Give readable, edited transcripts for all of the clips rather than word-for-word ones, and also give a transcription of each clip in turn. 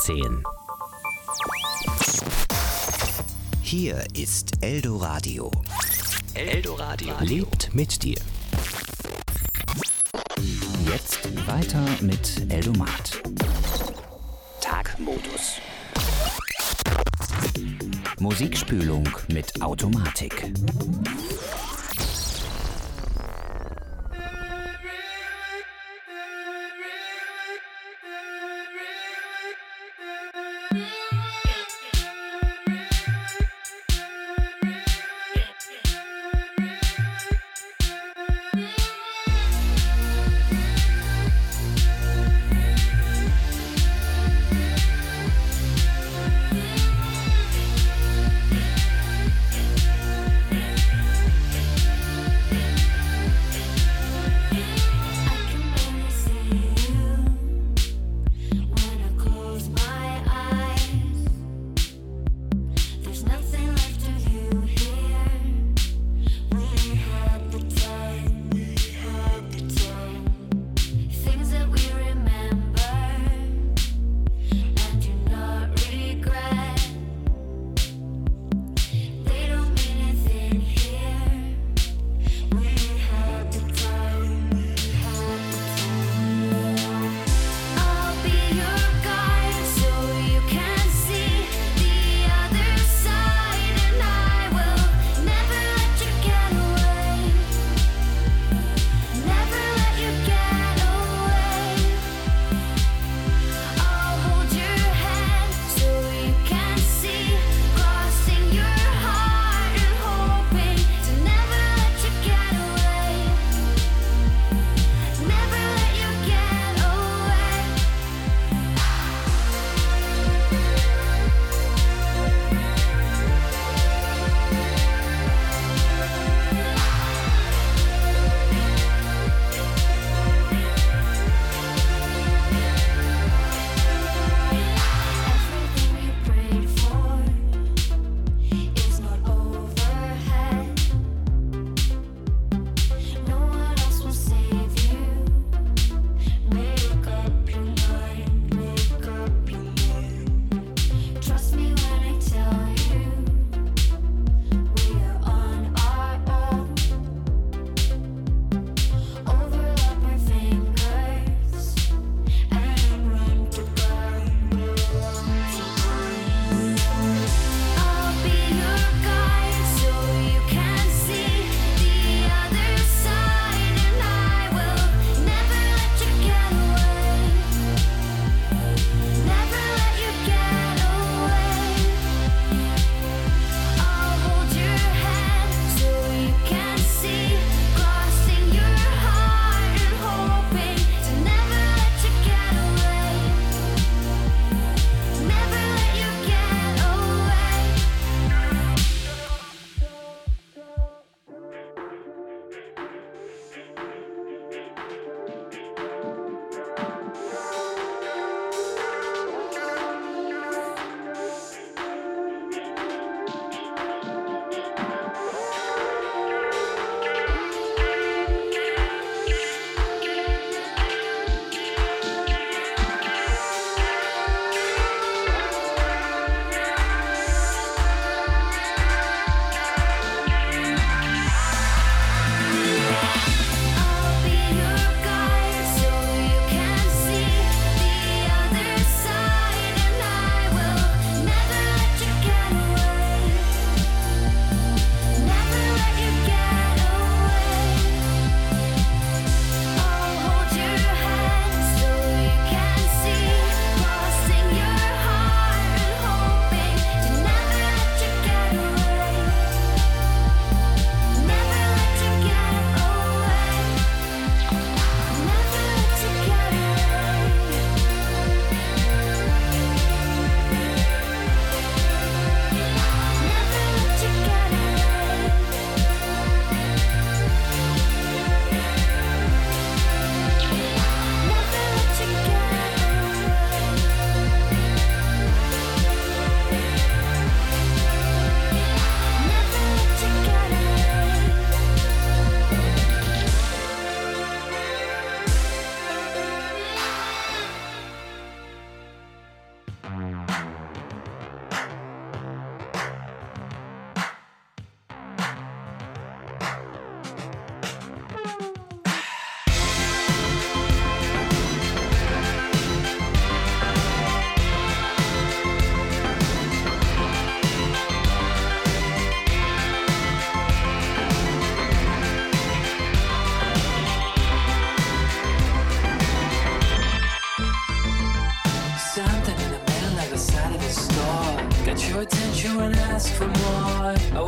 10. Hier ist Eldoradio. Eldoradio lebt mit dir. Jetzt weiter mit Eldomat. Tagmodus. Musikspülung mit Automatik.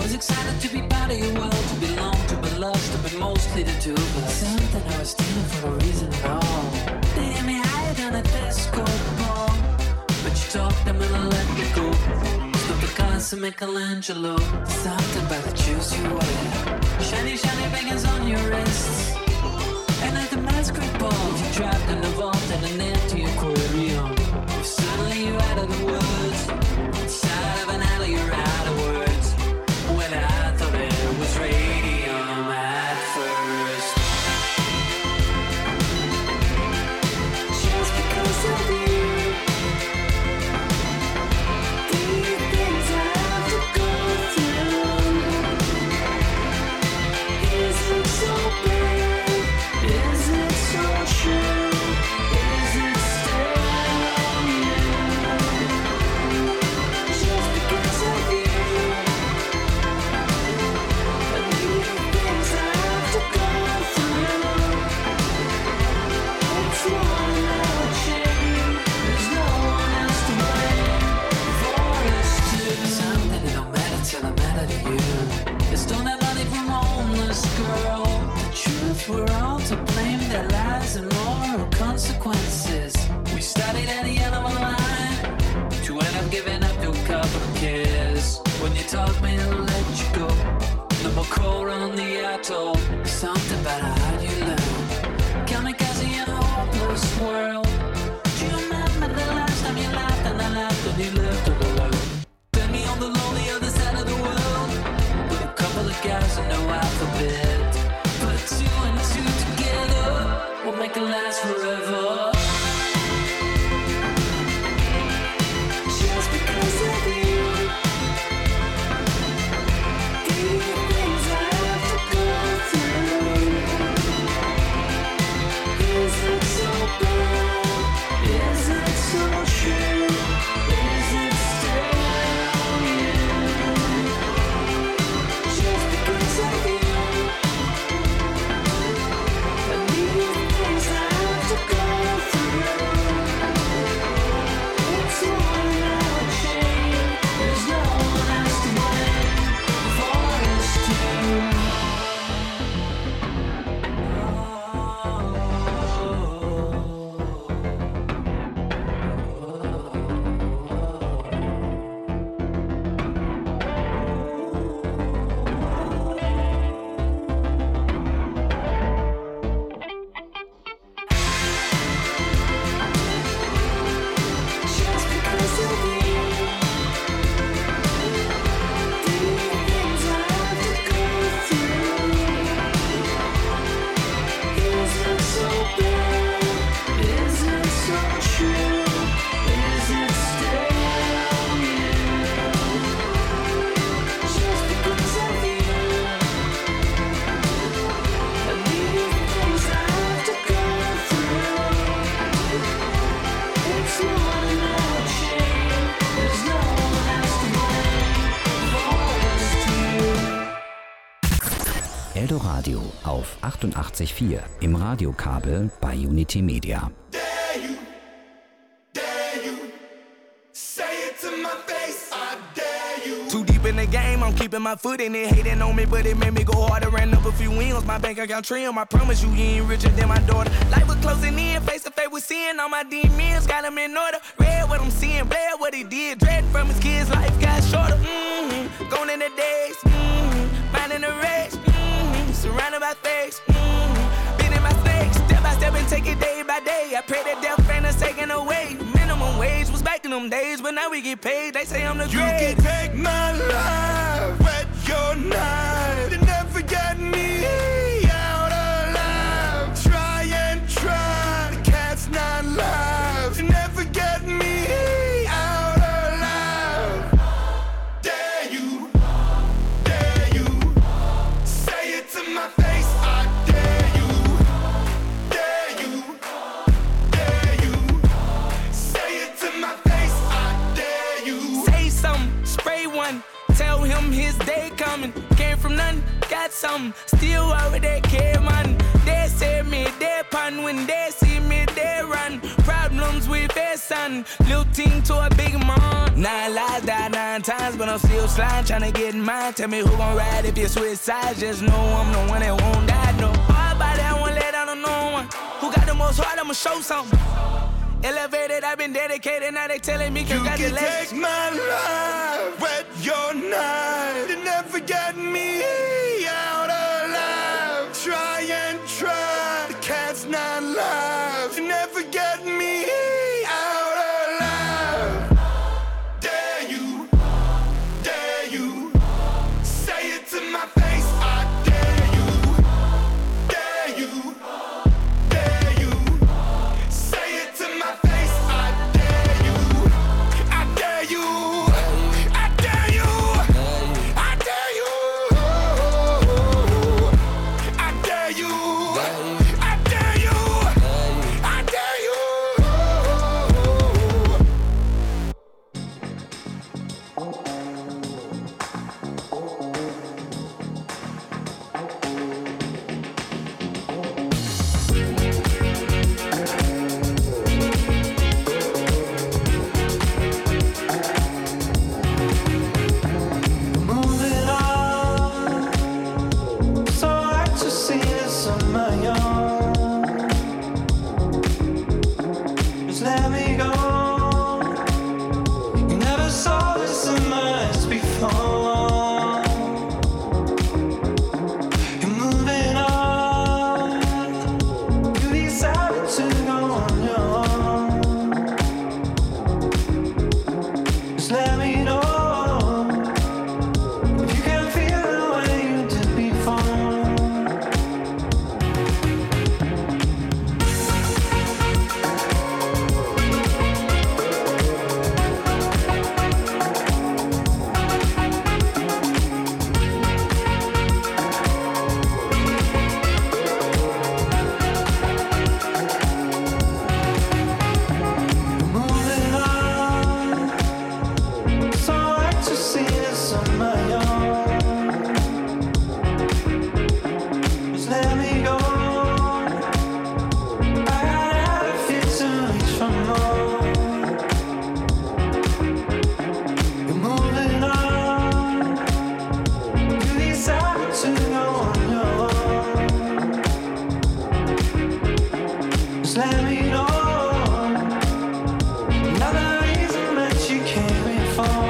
was excited to be part of your world, to belong, to be loved, to be mostly the two of us. Something I was stealing for no reason at all. They hit me higher than a disco ball, but you talked them and I let me go. Stop the class of Michelangelo. Something about the shoes you wear, shiny, shiny bangers on your wrists. And at the masquerade ball, you're trapped in the vault and an empty aquarium. If suddenly you're out of the woods, inside of an alley you're out of words. Well, I thought it was radium at first. Just because of you, these things I have to go through. Is it so bad? Is it so true? Is it still you? Just because of you, and these things I have to go through. It's one little change. There's no one else to blame for us two. Something that don't matter till I matter to you. They stole that money from a homeless girl. The truth, we're all to blame. Their lies and moral consequences. We studied at the end of a line to end up giving up to a couple of kids. When you taught me to let you go, no more coal on the atoll. Something about how you learn. Kamikaze in a hopeless world. Do you remember the last time you laughed and I laughed and you left all alone? Then me on the lonely other side of the world with a couple of guys and no alphabet. Put two and two together, we'll make it last forever. Just because of you, these things I have to go through. Is it so bad? Is it so true? Is it still you? Just because of you, and these things I have to go through. It's one little change. There's no one else to blame for us two. Just because of you, these things I have to go through. Is it so bad? Is it so true? Is it still you? Just because of you, and these things I have to go through. It's one little change. There's no one else to blame for us two. Eldoradio auf 88.4 im Radiokabel bei Unity Media. Dare you, say it to my face, I dare you. Too deep in the game, I'm keeping my foot in it. Hating on me, but it made me go harder. Ran up a few wins, my bank account trim. I promise you, he ain't richer than my daughter. Life was closing in, face to face with sin. All my demons got him in order. Read what I'm seeing, bled what he did. Dread from his kids, life got shorter. Gone in the days, minding the race. Surrounded by fakes, been in my snakes. Step by step and take it day by day. I pray that death ain't us taken away. Minimum wage was back in them days, but now we get paid. They say I'm the You great. can take my life, but your knife. You never got me out alive. Try and try, the cat's not live. You never got me out alive. Dare you, say it to my face, I dare you. Dare you, say it to my face, I dare you. Say something, spray one. Tell him his day coming. Came from nothing, got something. Still over there, care man. They say me, they pan when they see me, dead run. Problems with their son. Little team to a big mom. 9 lives, died 9 times, but I'm still sliding, trying to get in mine. Tell me who gon' ride if you switch sides. Just know I'm the one that won't die, no. All about that, I won't let down on no one. Who got the most heart, I'ma show something. Elevated, I've been dedicated, now they telling me congratulations. You can take my life, wet your knife. You never get me out alive. Try and try, the cat's not live. You never get me out alive. Dare you, say it to my face. I dare you, say it to my face. I dare you, I dare you, I dare you, I dare you, I dare you, I dare you, I dare you. Moving on, so hard to see this on my own. Just let me go. You never saw this in my eyes before. You're moving on. You decided to go on your own. Just let me know. You can feel the way you did before. Moving on, so hard to see this on my own. Just let me go. I got a fear to reach for more. You're moving on. You decided to go on your own. Just let me know. Another reason that you can't be for.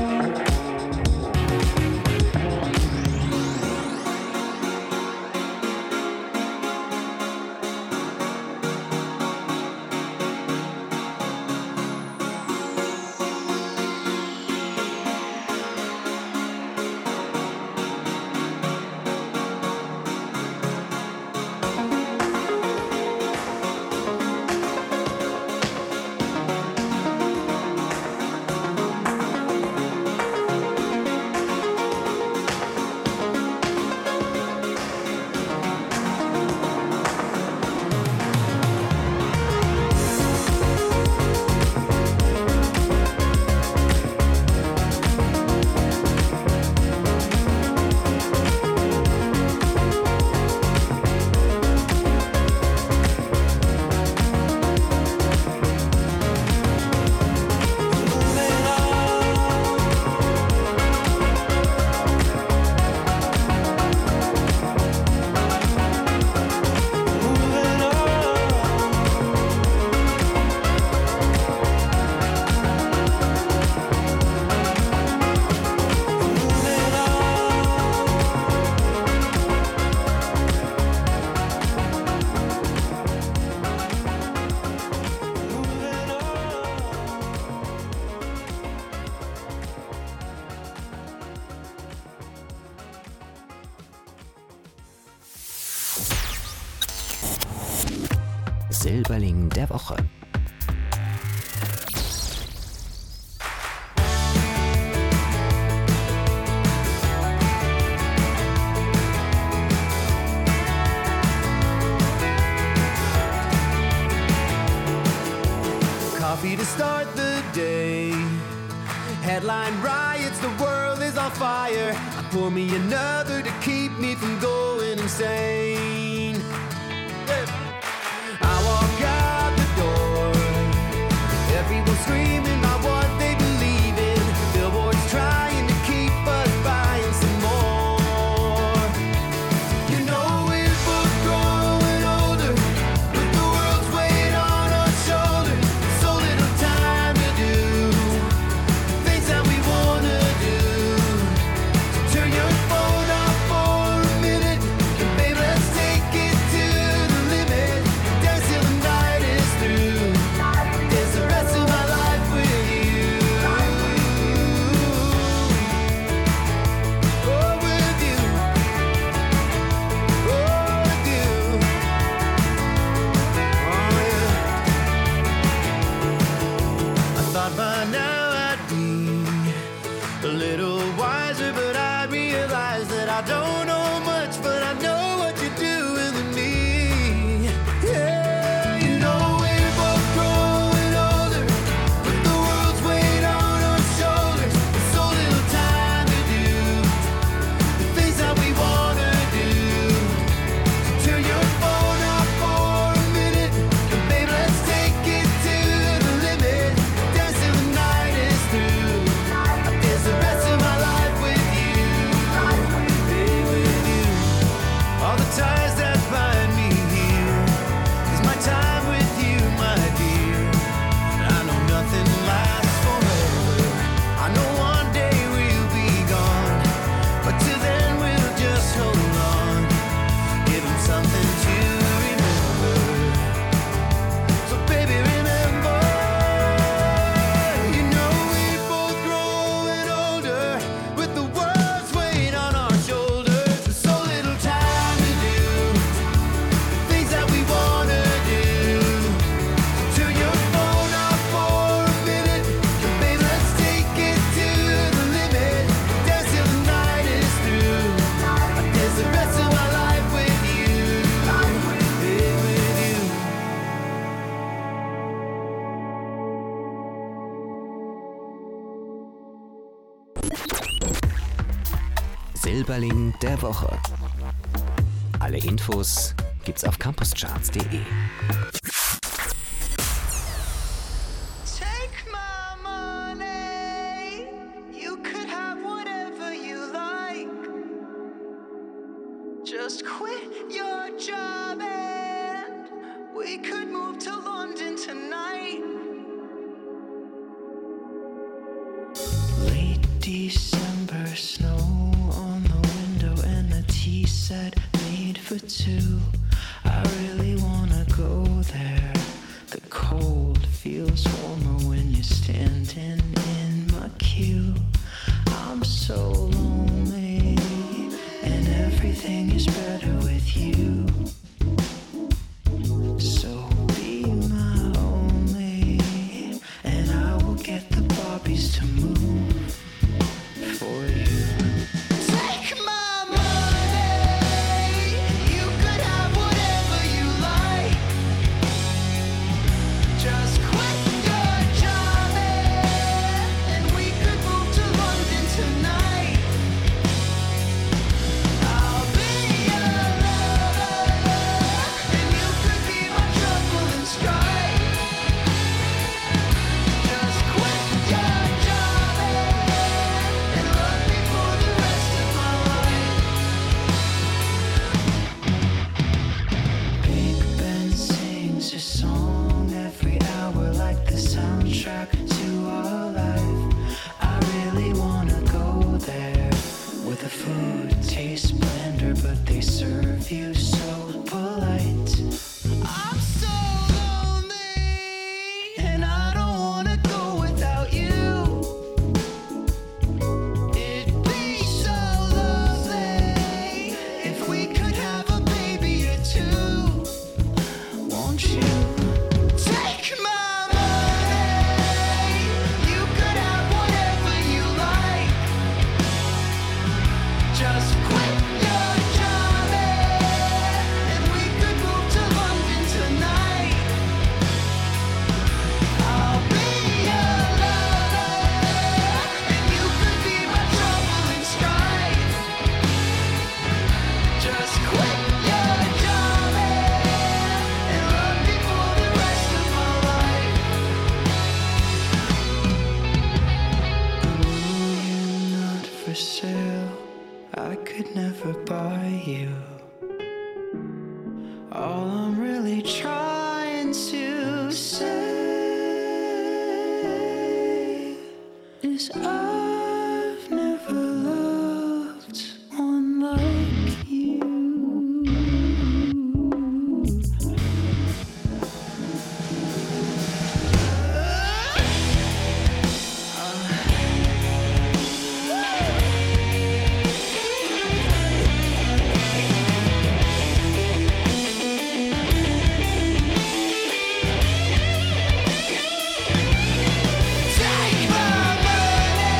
Silberling der Woche. Coffee to start the day. Headline riots, the world is on fire. I pour me another to keep me from going insane. I walk out the I don't know much, but I know what you're doing to me. Yeah, you know we're both growing older, but the world's weight on our shoulders. There's so little time to do the things that we wanna do. So turn your phone off for a minute, and babe, let's take it to the limit. Dance till the night is through. Dance the rest of my life with you, be with you. All the ties that bind me here is my time with you, my dear. I know nothing lasts forever. I know one day we'll be gone, but till then we'll just hold on. Give 'em something to remember. So baby, remember, you know we're both growing older, with the world's weight on our shoulders. There's so little time to do the things that we wanna do. So turn your phone off for a minute, and babe, let's take it to the limit. Dance till the night is through. I dance the rest of my life with you, be with you. Silberling der Woche. Alle Infos gibt's auf campuscharts.de. Take my money. You could have whatever you like. Just quit your job and we could move to London tonight. Late December snow on the window and a tea set made for two. I really wanna go there. The cold feels warmer when you're standing in my queue. I'm so lonely, and everything is better with you. So be my only, and I will get the Barbies to move for you. Take my money. You could have whatever you like. Just quit your job and we could move to London tonight. I'll be your lover, and you could be my trouble and strife. Just quit your job and love me for the rest of my life. Big Ben sings a song every hour like the soundtrack to our life. I really wanna go there where the food tastes blender but they serve you so polite. I'm so lonely and I don't wanna go without you. It'd be so lovely if we could have a baby or two. Won't you take my money? You could have whatever you like. Just quit your job and we could move to London tonight. I'll be your lover, and you could be my trouble and strife. Just quit your job and love me for the rest of my life. You're not for sale. I could never buy you. All I'm really trying to say is I've never loved one like you. Take my money.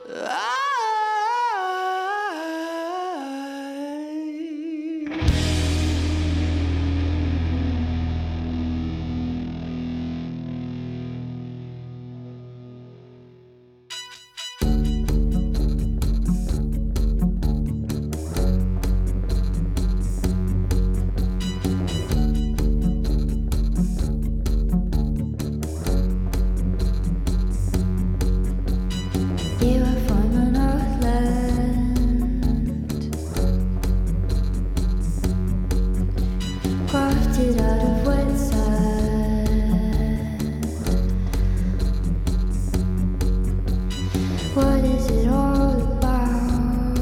You are from an Northland, crafted out of wet sand. What is it all about?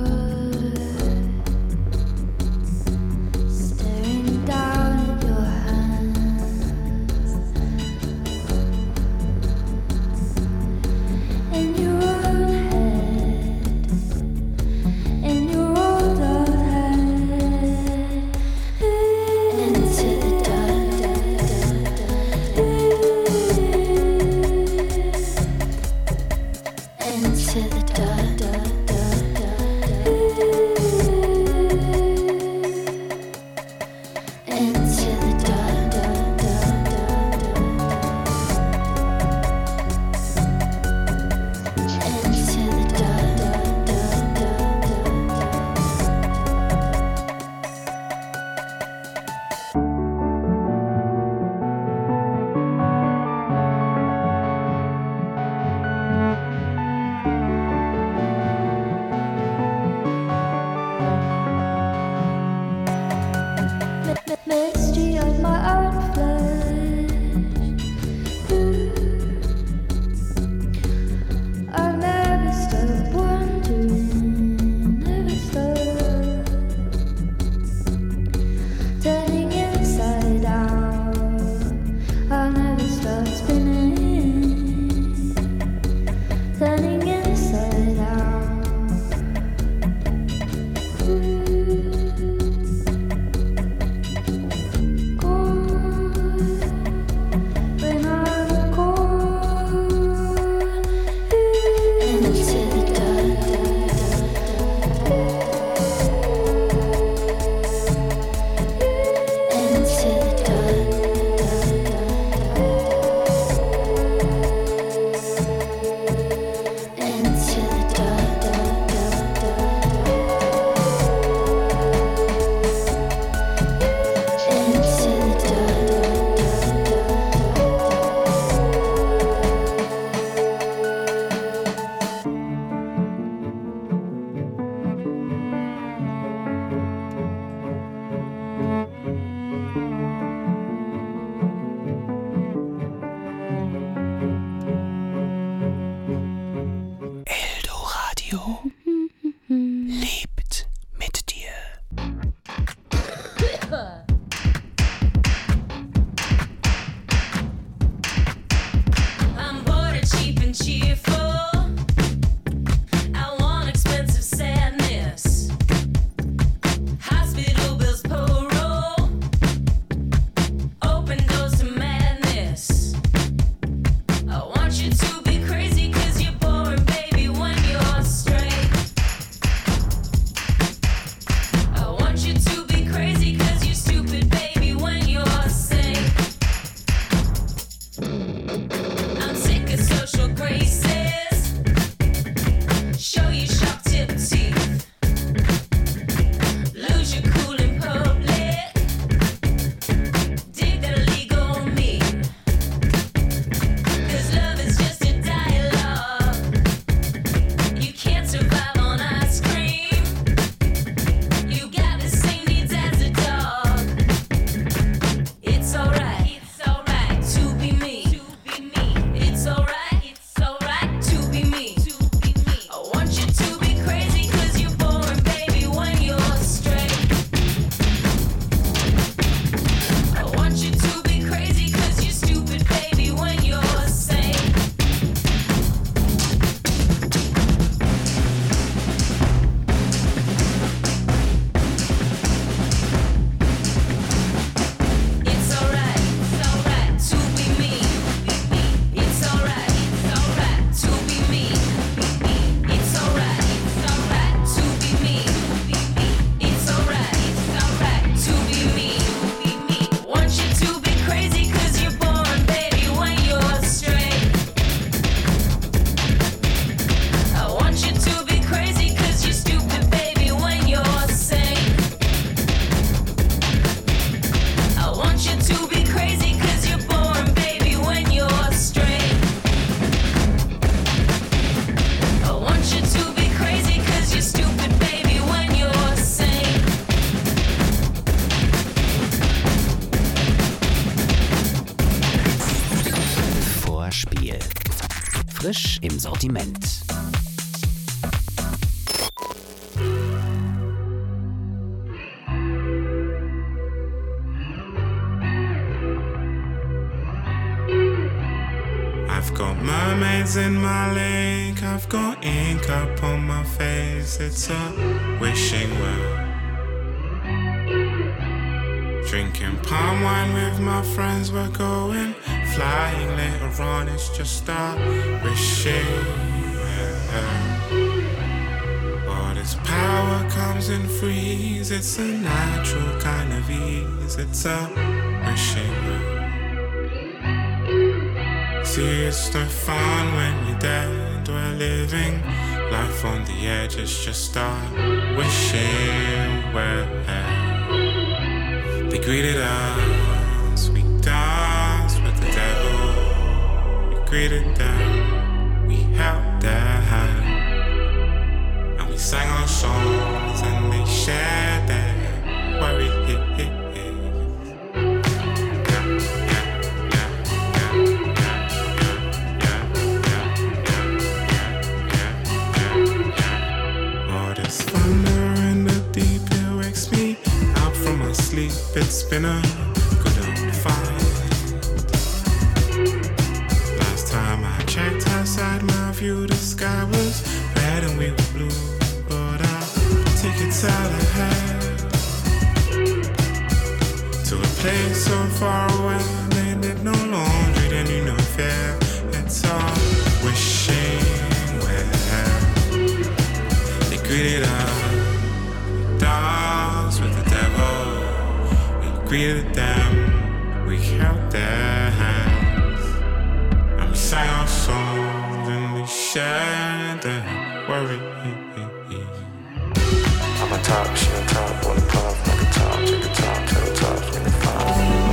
Staring down at your hands. In your own head, in your own head, into the dark, into the dark, into the dark. Into the mystery of my own flesh. I'll never stop wondering, never stop turning inside out. I'll never stop spinning, turning inside out. When I'm cold, into the dark, into the dark, into the dark, into the Eldoradio lebt mit dir. I'm bored and cheap and cheerful. I want expensive sadness. Hospital bills payroll. Open doors to madness. I want you to be crazy 'cause you're boring, baby, when you're straight. Frisch im Sortiment. I've got mermaids in my lake, I've got ink up on my face, it's a wishing well. Drinking palm wine with my friends, we're going flying later on, it's just a wishing well. All this power comes in freeze, it's a natural kind of ease, it's a wishing well. See, it's no fun when you're dead. We're living life on the edge. It's just a wishing well. They greeted us. We danced with the devil. We greeted them. We held their hand. And we sang our songs and they shared their worry. It's been a good old fight. Last time I checked outside my view, the sky was red and we were blue. But our tickets out ahead to a place so far away. They did no laundry, they knew no fear. It's all wishing well. They greeted us, danced with the devil. Greeted them, we held their hands, and we sang our songs and we shared their worry. I'm on top, she on top, wanna puff like a top, check the top, tell the top, when they find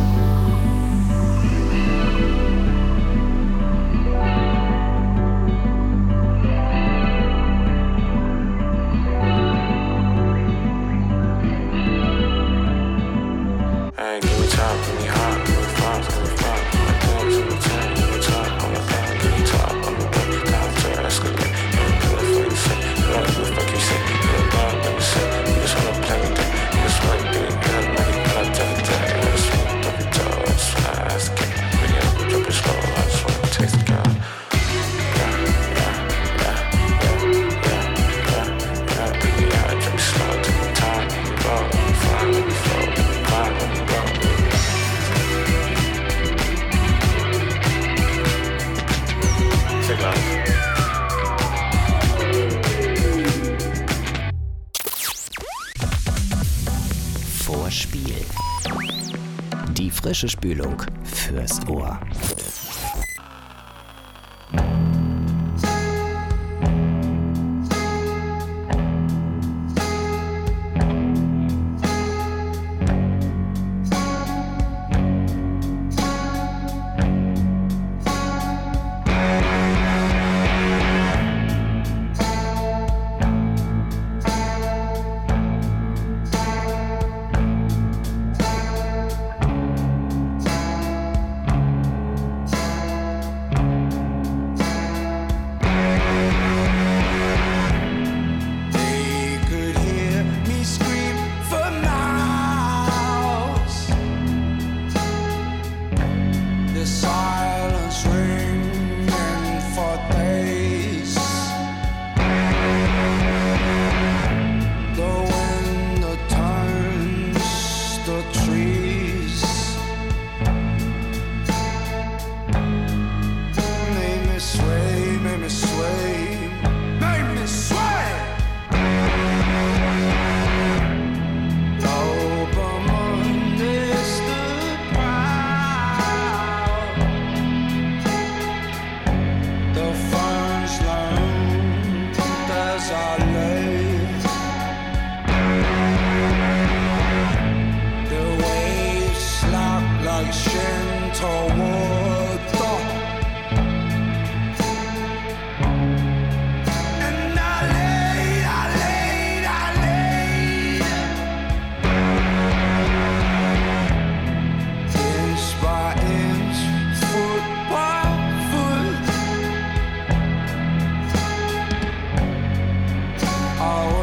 Vorspiel. Die frische Spülung fürs Ohr.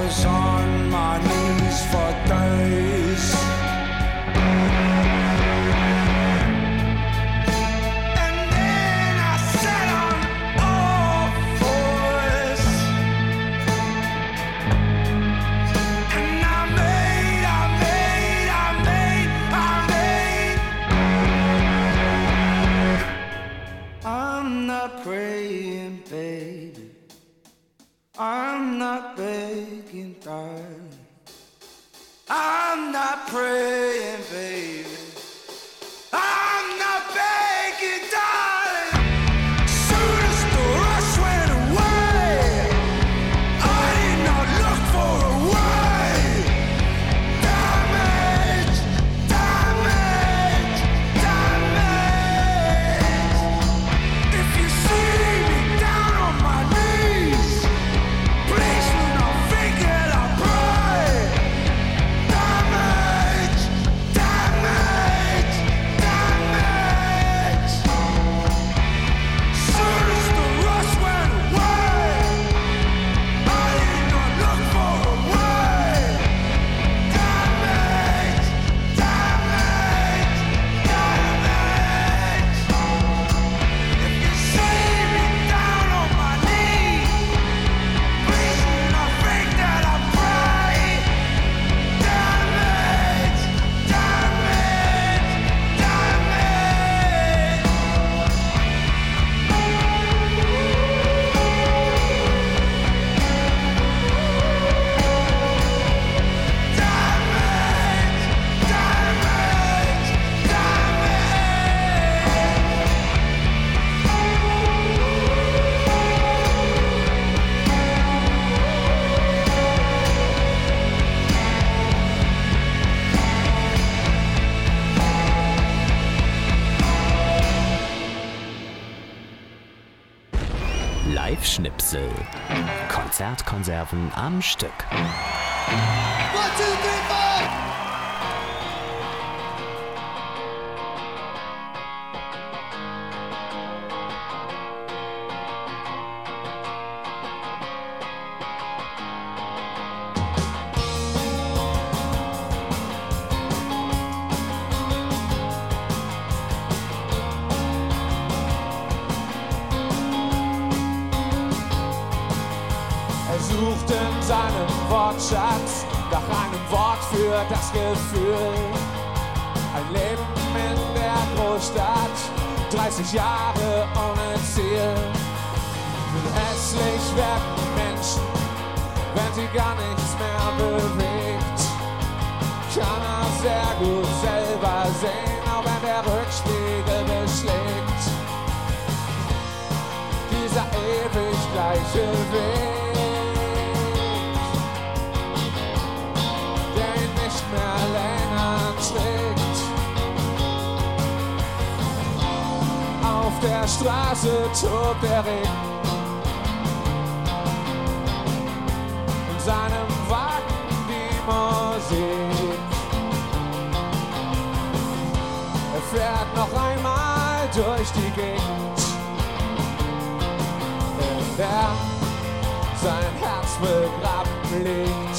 was on my knees for days. And then I sat on all fours. And I made I'm not praying, baby. I'm not begging, darling. I'm not praying, baby. I'm not begging, darling. Soon as the rush went away, I did not look for a way. Damage, damage, damage. If you see me down on my knees, please do not think that I pray. Damage, damage, damage. Soon as the rush went away, I did not look for a way. Damage, damage, damage. If you see me down on my knees, please do not think that I pray. Damage, damage, damage. Live-Schnipsel. Konzertkonserven am Stück. 1, 2, 3, 4. Er sucht in seinem Wortschatz nach einem Wort für das Gefühl. Ein Leben in der Großstadt, 30 Jahre ohne Ziel. Wie hässlich werden Menschen, wenn sie gar nichts mehr bewegt. Kann er sehr gut selber sehen, auch wenn der Rückspiegel beschlägt. Dieser ewig gleiche Weg, der ihn nicht mehr länger trägt. Auf der Straße tobt der Regen, in seinem Wagen die Musik. Er fährt noch einmal durch die Gegend, in der sein Herz begraben liegt.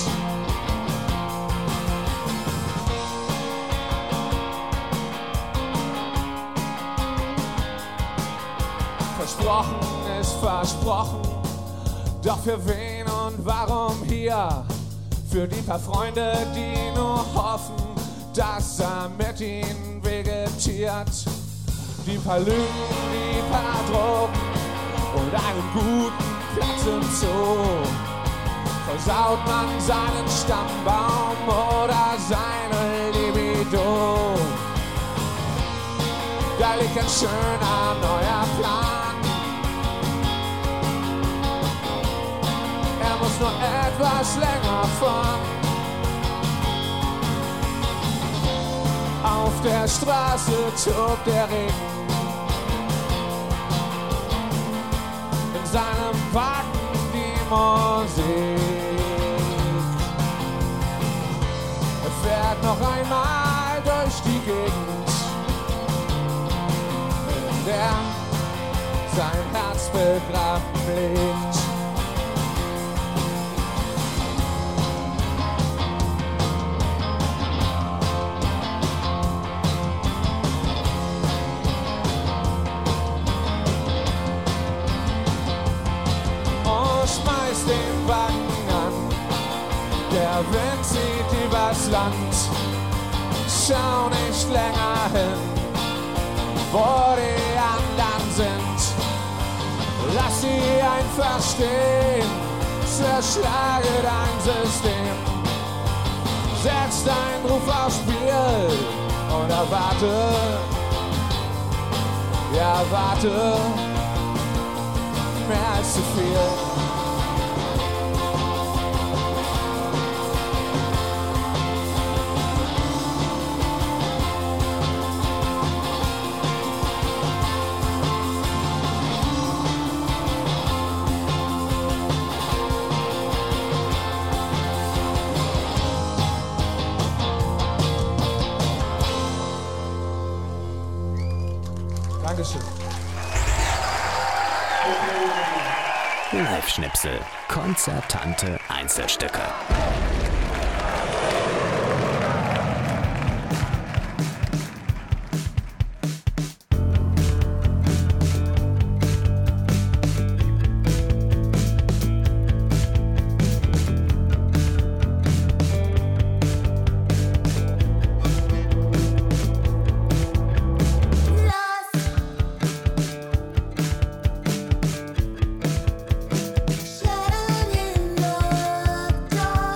Versprochen ist versprochen, doch für wen und warum hier? Für die paar Freunde, die nur hoffen, dass er mit ihnen vegetiert. Die paar Lügen, die paar Drogen und einen guten Platz im Zoo. Versaut man seinen Stammbaum oder seine Libido? Da liegt ein schöner neuer Plan. Er muss nur etwas länger fahren. Auf der Straße tobt der Regen, in seinem Wagen die Musik. Er fährt noch einmal durch die Gegend, in der sein Herz begraben liegt. den Wagen an. Der Wind zieht übers Land. Schau nicht länger hin, wo die anderen sind. Lass sie einfach stehen, zerschlage dein System. Setz deinen Ruf aufs Spiel und erwarte, ja warte, mehr als zu viel. Dankeschön. Live-Schnipsel. Konzertante Einzelstücke. Shattered in the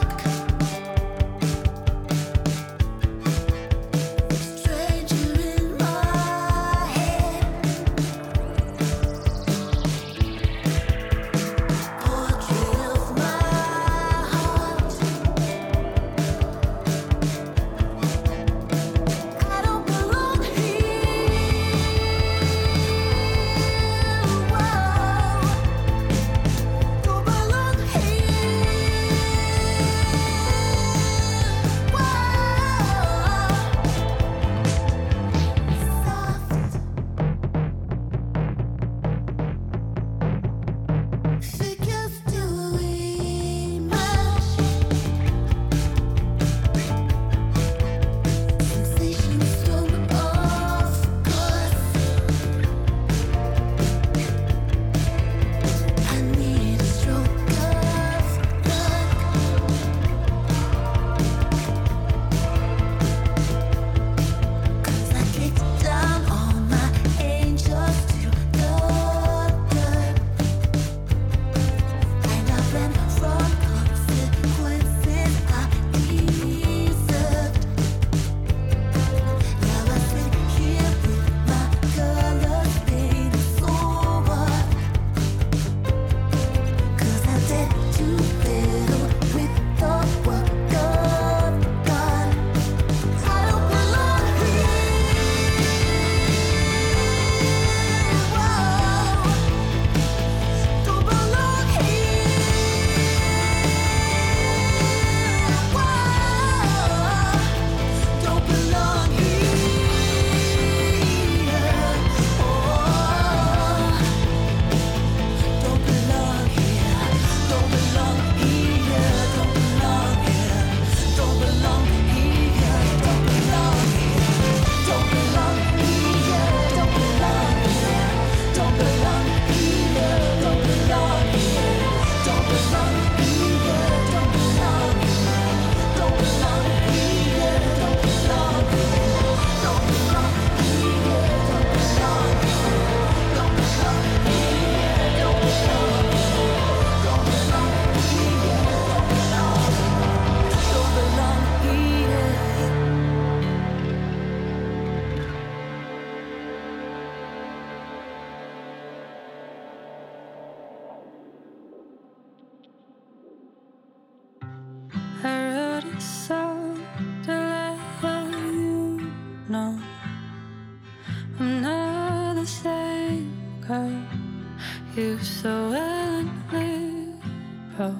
you so willingly broke.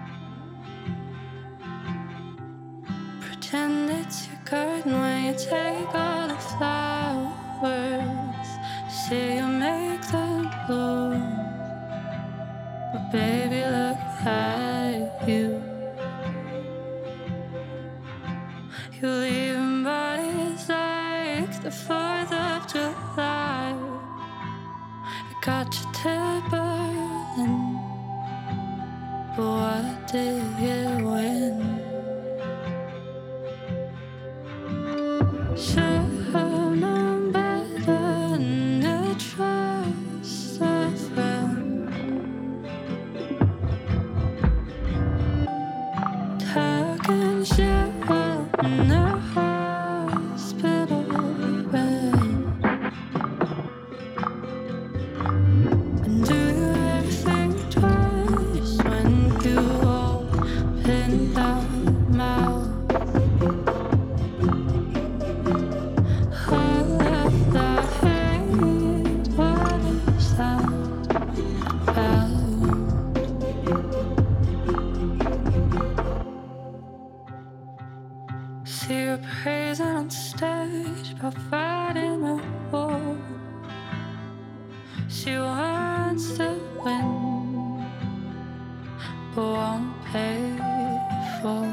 Pretend it's your garden when you take all the flowers. Say you make them bloom, but baby, look at you. You leaving bodies like the 4th of July. Got you to Berlin, but What did you win? Should have known better than to trust a friend. Talking shit while in the hospital bed. And do you ever think twice when you open your mouth? All of the hate, what is that about? See her praising on stage about fighting a war. She wants to win, but won't pay for.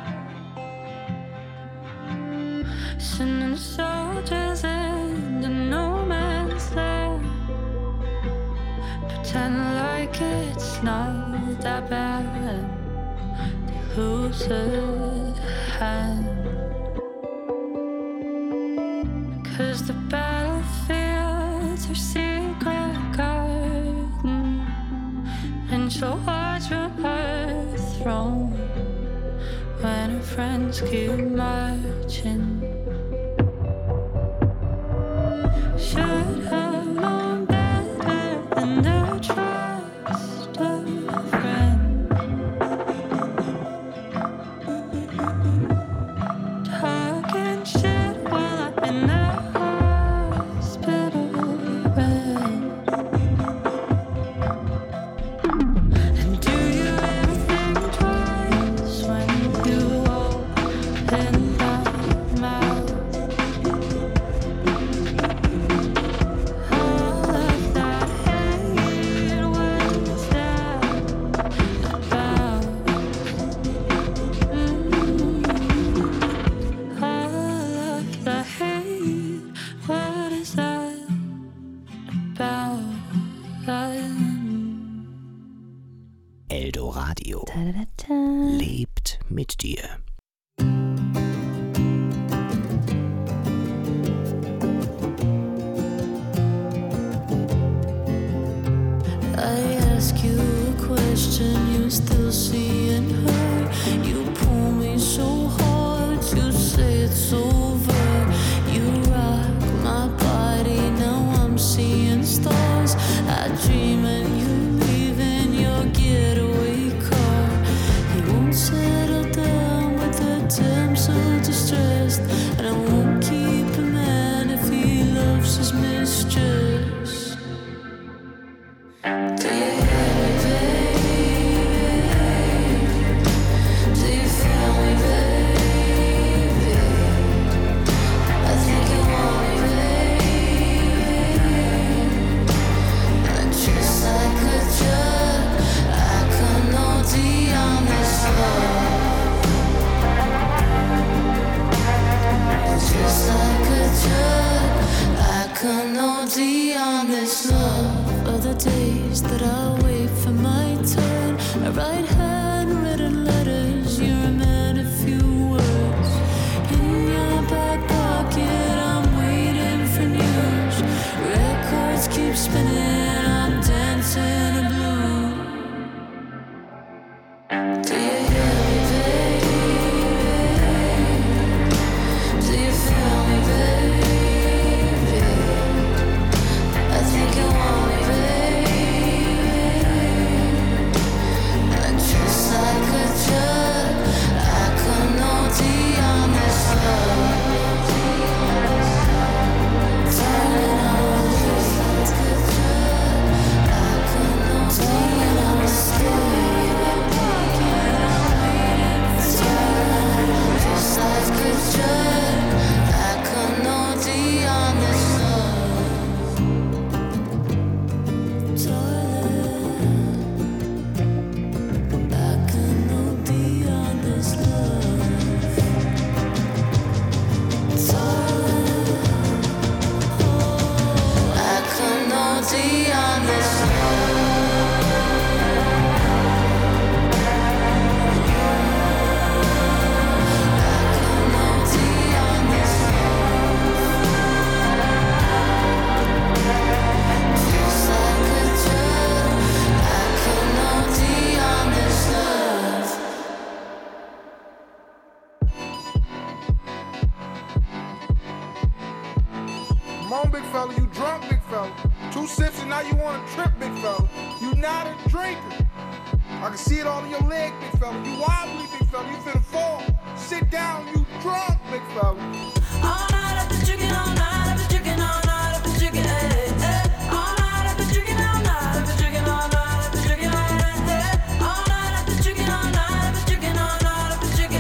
Sending soldiers into no man's land, pretend like it's not that bad. They lose a hand. 'Cause the battlefield's her secret garden, and she'll watch from her throne when her friends keep marching. Should have known better than to trust a friend. Talking shit while I'm in the hospital bed. And do you ever think twice when you open your mouth? All of that hate, what is that about? All of the hate, what is that about? Eldoradio lebt mit dir. I ask you a question, you still seeing her. You pull me so hard, you say it's over. You rock my body, now I'm seeing stars. I dream and you leave in your getaway car. You won't settle down with a damsel distressed, and I won't keep a man if he loves his mistress. Do you hear me, baby? Do you feel me, baby? I think you want me, baby. And just like a drug, I can OD on this love. Just like a drug, I can OD on this love. Other days that I wait for my turn, I write handwritten letters, you're a man of few words. In your back pocket, I'm waiting for news. Records keep spinning, I'm dancing in blue. Do you hear me, baby? Do you feel me, baby? I think you want me, baby. And just like a drug, I can see it all in your leg, big fella. You wobbly, big fella. You finna fall. Sit down, you drunk, big fella. All night I've been drinking, all night I've been drinking, all night I've been drinking, all night I've been drinking, all night I've been drinking, all night I've been drinking, all night I've been drinking, all night I've been drinking, all night I've been drinking,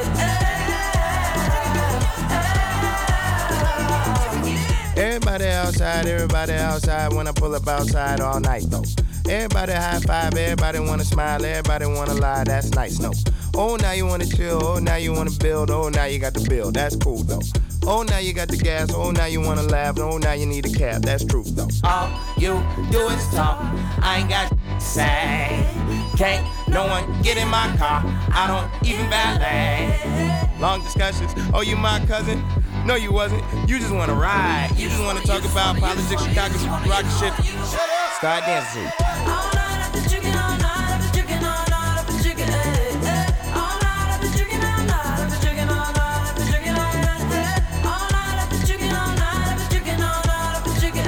Everybody outside when I pull up outside all night though. Everybody high five, everybody wanna smile, everybody wanna lie, that's nice, no. Oh, now you wanna chill, oh, now you wanna build, oh, now you got the bill, that's cool though. Oh, now you got the gas, oh, now you wanna laugh, oh, now you need a cab, that's true though. All you do is talk, I ain't got to say. Can't no one get in my car, I don't even valet. Long discussions, oh, you my cousin? No, you wasn't, you just wanna ride. You just wanna talk about politics, Chicago, rock shit. Start dancing. all night I've been drinking, all night I've been drinking, all night I've been drinking, all night I've been drinking, all night I've been drinking, all night I've been drinking, all night I've been drinking, all night I've been drinking, all night I've been drinking,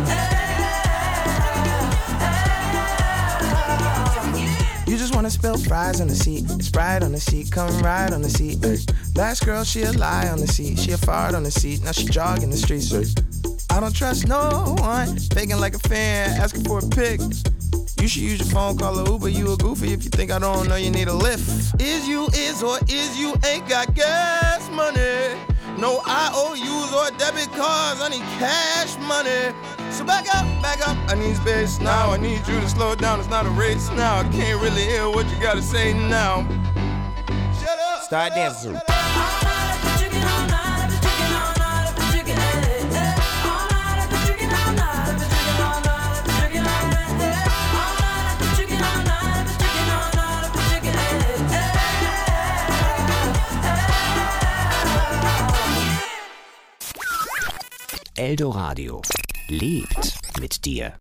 You just wanna spill fries on the seat, Sprite on the seat, come ride on the seat. Last girl, she a lie on the seat, she a fart on the seat, now she jogging the streets. I don't trust no one, faking like a fan, asking for a pic. You should use your phone, call a Uber, you a goofy if you think I don't know you need a lift. Is you is or is you ain't got gas money? No IOUs or debit cards, I need cash money. So back up, I need space now. I need you to slow down, it's not a race now. I can't really hear what you gotta say now. Shut up. Start dancing. all night I've been drinking, all night I've been drinking, all night I've been drinking, all night I've been drinking, all night I've been drinking, all night I've been drinking, all night I've been drinking, all night I've been drinking, all night I've been drinking, Eldoradio lebt mit dir.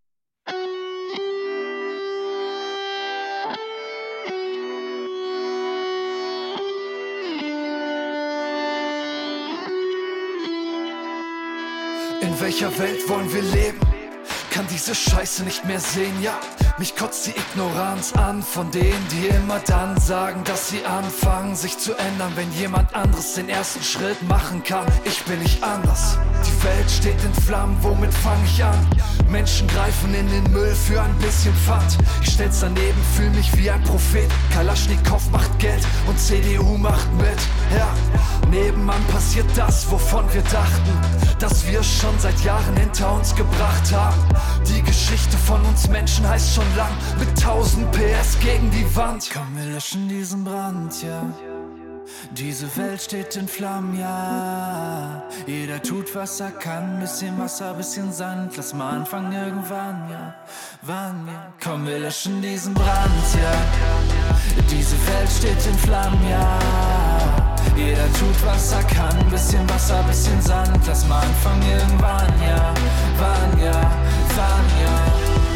In welcher Welt wollen wir leben? Kann diese Scheiße nicht mehr sehen, ja. Mich kotzt die Ignoranz an von denen, die immer dann sagen, dass sie anfangen, sich zu ändern, wenn jemand anderes den ersten Schritt machen kann. Ich bin nicht anders. Die Welt steht in Flammen, womit fang ich an? Menschen greifen in den Müll für ein bisschen Pfand. Ich stell's daneben, fühl mich wie ein Prophet. Kalaschnikow macht Geld und CDU macht mit. Ja, nebenan passiert das, wovon wir dachten, dass wir es schon seit Jahren hinter uns gebracht haben. Die Geschichte von uns Menschen heißt schon lang, mit 1000 PS gegen die Wand. Komm, wir löschen diesen Brand, ja. Diese Welt steht in Flammen, ja. Jeder tut, was er kann. Bisschen Wasser, bisschen Sand. Lass mal anfangen irgendwann, ja. Wann, ja. Komm, wir löschen diesen Brand, ja. Diese Welt steht in Flammen, ja. Jeder tut, was er kann. Bisschen Wasser, bisschen Sand. Lass mal anfangen irgendwann, ja. Wann, ja. Wann, ja.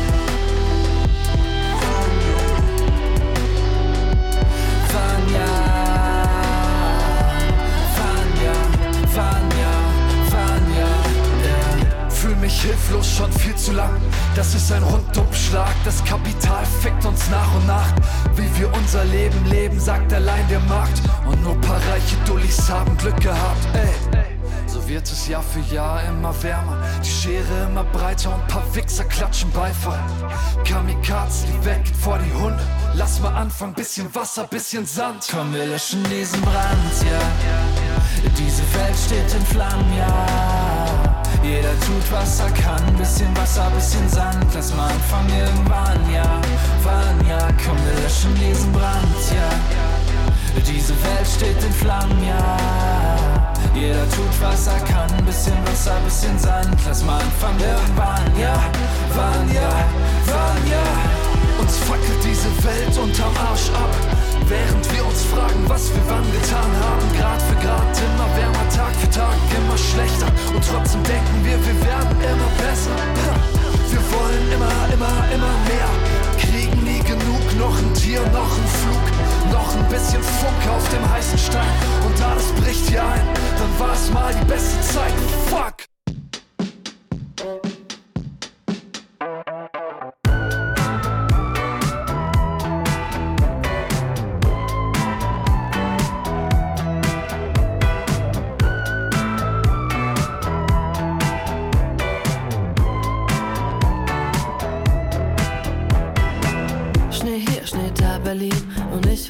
Fühl mich hilflos schon viel zu lang. Das ist ein Rundumschlag. Das Kapital fickt uns nach und nach. Wie wir unser Leben leben, sagt allein der Markt. Und nur paar reiche Dullis haben Glück gehabt. Ey. So wird es Jahr für Jahr immer wärmer. Die Schere immer breiter und paar Wichser klatschen Beifall. Kamikaze, die Welt geht vor die Hunde. Lass mal anfangen, bisschen Wasser, bisschen Sand. Komm, wir löschen diesen Brand, ja. Diese Welt steht in Flammen, ja. Jeder tut, was er kann. Bisschen Wasser, bisschen Sand. Lass mal anfangen irgendwann, ja. Wann, ja. Komm, wir löschen diesen Brand, ja. Diese Welt steht in Flammen, ja. Jeder tut, was er kann. Bisschen Wasser, bisschen Sand. Lass mal anfangen irgendwann, ja. Wann, ja. Wann, ja. Uns fackelt diese Welt unterm Arsch ab. Während wir uns fragen, was wir wann getan haben. Grad für Grad immer wärmer, Tag für Tag immer schlechter. Und trotzdem denken wir werden immer besser. Wir wollen immer mehr. Kriegen nie genug, noch ein Tier, noch ein Flug. Noch ein bisschen Funke auf dem heißen Stein. Und alles bricht hier ein, dann war es mal die beste Zeit. Fuck!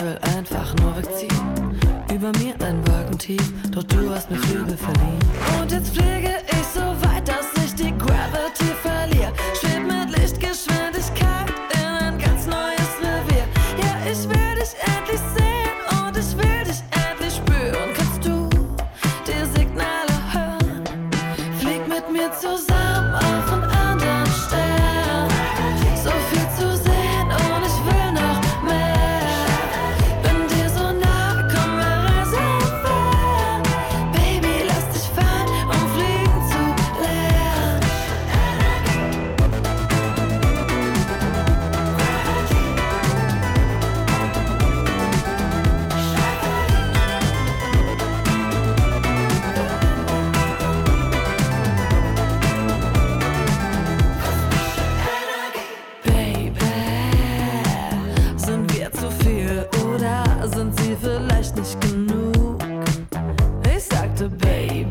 will einfach nur wegziehen. Über mir ein Wolkentief, doch du hast mir Flügel verliehen. Und jetzt fliege ich so weit, dass ich die Gravity verliere. Schweb mit Lichtgeschwindigkeit in ein ganz neues Revier. Ja, ich will dich endlich sehen und ich will dich endlich spüren. Kannst du die Signale hören? Flieg mit mir zusammen auf einen anderen Stern. So viel zu sehen und ich will noch mehr. Bin dir so nah, komm, wir reisen fern. Baby, lass dich fallen, um fliegen zu lernen. Baby, sind wir zu viel oder sind sie vielleicht nicht genug? Ich sagte Baby,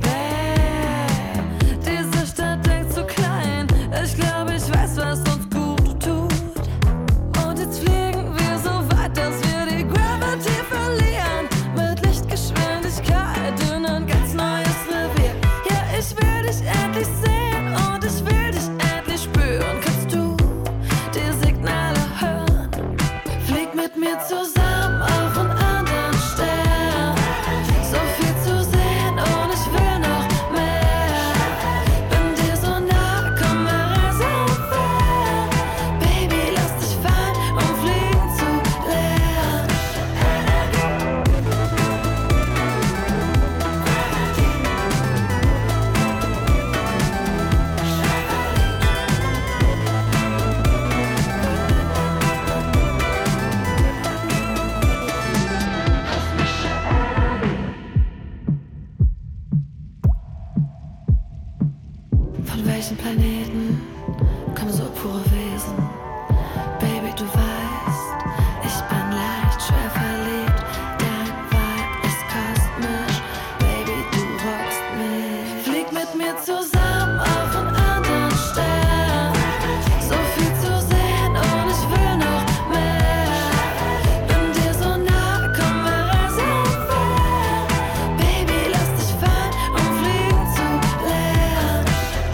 diese Stadt denkt zu klein. Ich glaube, ich weiß, was uns gut tut. Und jetzt fliegen wir so weit, dass wir die Gravity verlieren. Mit Lichtgeschwindigkeit in ein ganz neues Revier. Ja, ich will dich endlich sehen und ich will dich endlich spüren. Kannst du die Signale hören? Flieg mit mir zusammen auf einen anderen Stern. So viel zu sehen und ich will noch mehr. Bin dir so nah, komm, wir reisen fern. Baby, lass dich fallen, um fliegen zu lernen. Von welchen Planeten kommen so pure Wesen? Baby, du weißt, ich bin leicht schwer verliebt. Dein Vibe ist kosmisch. Baby, du rockst mich. Flieg mit mir zusammen auf einen anderen Stern. So viel zu sehen und ich will noch mehr. Bin dir so nah, komm, wir reisen fern. Baby, lass dich fallen, um fliegen zu lernen.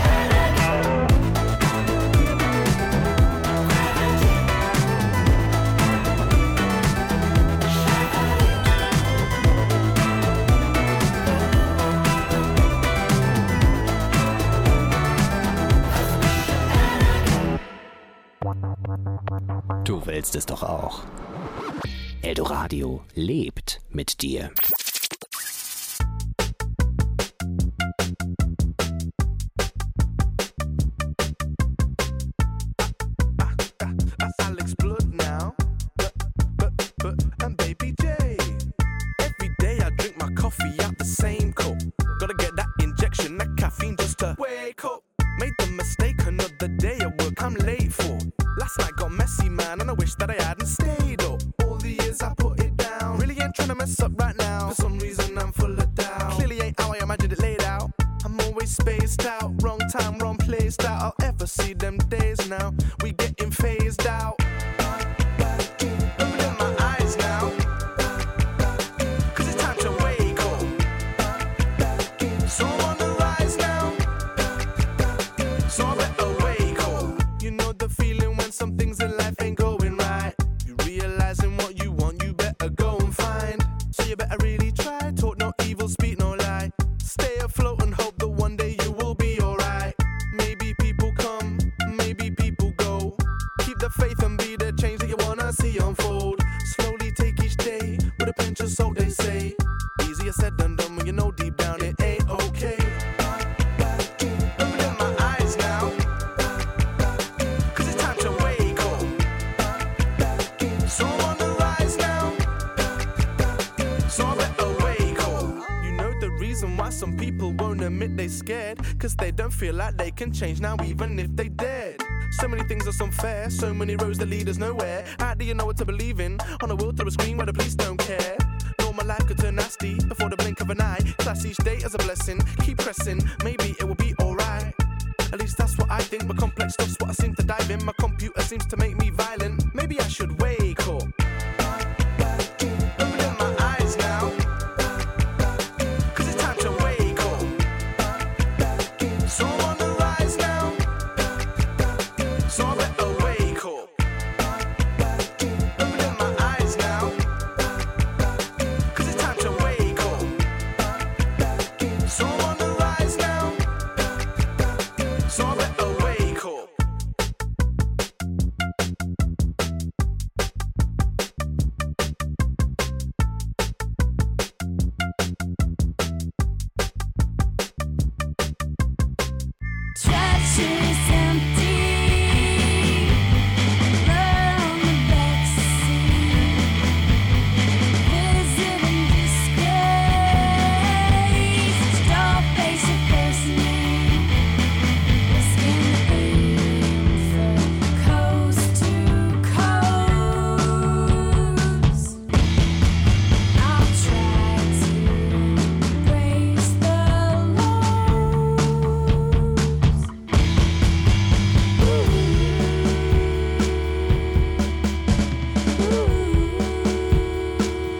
Du willst es doch auch. Eldoradio lebt mit dir. Alex Blood now, and Baby J. Every day I drink my coffee out the same cup. Gotta get that injection, that caffeine just to wake up. Made the mistake another day at work I'm late for. Last night got messy, man, and I wish that I hadn't stayed up. All the years I put it down, really ain't trying to mess up right now. For some reason I'm full of doubt. Clearly ain't how I imagined it laid out. I'm always spaced out, wrong time, wrong place. Doubt I'll ever see them days now. We getting phased out. Opening my eyes now, 'cause it's time to wake up. So I'm on the rise now, so I better wake up. You know the feeling when some things in life ain't going right. You realizing what you want, you better go and find. So you better really try, talk no evil, speak no lie. Stay afloat and hope that one day you will be alright. Maybe people come, maybe people go. Keep the faith and be the change that you wanna see unfold. Slowly take each day with a pinch of salt, they say. Easier said than done when you know deep down it ain't okay. Opening my eyes now, 'cause it's time to wake up. So I'm on the rise now, so I better wake up. You know the reason why some people won't admit they scared, 'cause they don't feel like they can change now even if they dared. So many things are unfair, so many roads that lead us nowhere. How do you know what to believe in? On a world through a screen where the police don't care. Know my life could turn nasty before the blink of an eye. Class each day as a blessing, keep pressing, maybe it will be alright. At least that's what I think, but complex stuff's what I seem to dive in. My computer seems to make me violent. Maybe I should wake up.